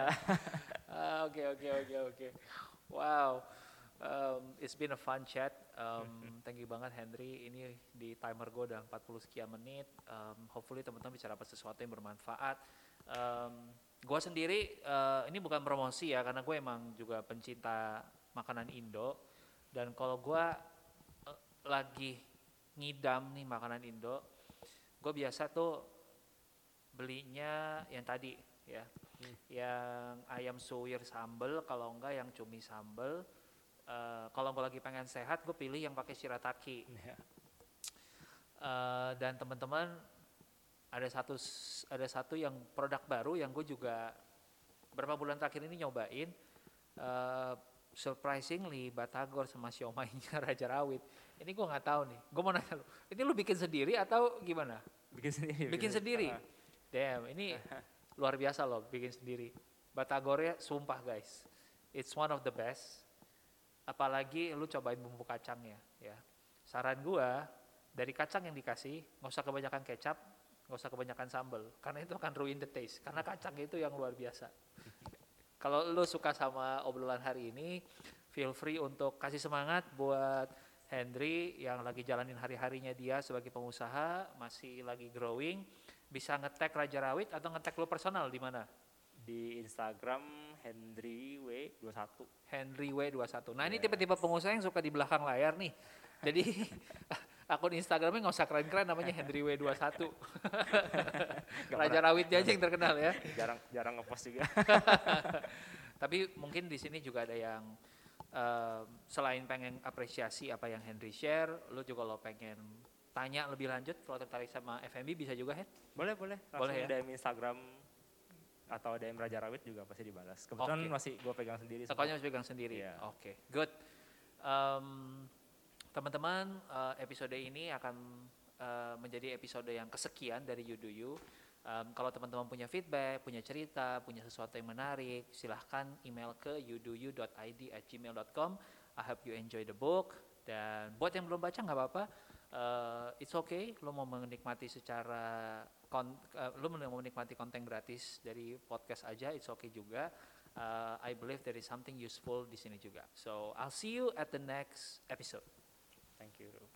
Oke. Wow. It's been a fun chat. Thank you banget Henry. Ini di timer gue udah 40 sekian menit. Hopefully teman-teman bisa dapat sesuatu yang bermanfaat. Gue sendiri, ini bukan promosi ya, karena gue emang juga pencinta makanan Indo. Dan kalau gue lagi ngidam nih makanan Indo, gue biasa tuh belinya yang tadi ya, yang ayam suwir sambel, kalau enggak yang cumi sambel. Kalau gue lagi pengen sehat, gue pilih yang pakai shirataki. Dan teman-teman, ada satu yang produk baru yang gue juga beberapa bulan terakhir ini nyobain. Surprisingly, batagor sama siomainya Raja Rawit. Ini gue nggak tahu nih. Gue mau nanya lu, ini lu bikin sendiri atau gimana? Bikin sendiri. Damn, ini luar biasa loh, bikin sendiri. Batagornya sumpah guys, it's one of the best. Apalagi lu cobain bumbu kacangnya ya. Saran gua, dari kacang yang dikasih nggak usah kebanyakan kecap, nggak usah kebanyakan sambal, karena itu akan ruin the taste, karena kacang itu yang luar biasa. Kalau lu suka sama obrolan hari ini, feel free untuk kasih semangat buat Henry yang lagi jalanin hari-harinya dia sebagai pengusaha, masih lagi growing. Bisa nge-tag Raja Rawit atau nge-tag lu personal di mana? Di Instagram HenryW21. HenryW21. Nah, ini tipe-tipe pengusaha yang suka di belakang layar nih. Jadi akun Instagramnya nggak usah keren-keren, namanya HenryW21. Raja Rawitnya aja yang terkenal ya. Jarang ngepost juga. Tapi mungkin di sini juga ada yang selain pengen apresiasi apa yang Henry share, lu juga lo pengen tanya lebih lanjut kalau tertarik sama FMB bisa juga, Hen? Boleh. Langsung ya? DM Instagram atau DM Raja Rawit juga pasti dibalas. Kebetulan masih gue pegang sendiri. Tokonya masih pegang sendiri. Oke, good. Teman-teman, episode ini akan menjadi episode yang kesekian dari You Do You. Kalau teman-teman punya feedback, punya cerita, punya sesuatu yang menarik, silahkan email ke youdoyou.id@gmail.com. I hope you enjoy the book. Dan buat yang belum baca nggak apa-apa, it's okay. Lo mau menikmati menikmati konten gratis dari podcast aja, it's okay juga. I believe there is something useful di sini juga. So I'll see you at the next episode. Thank you.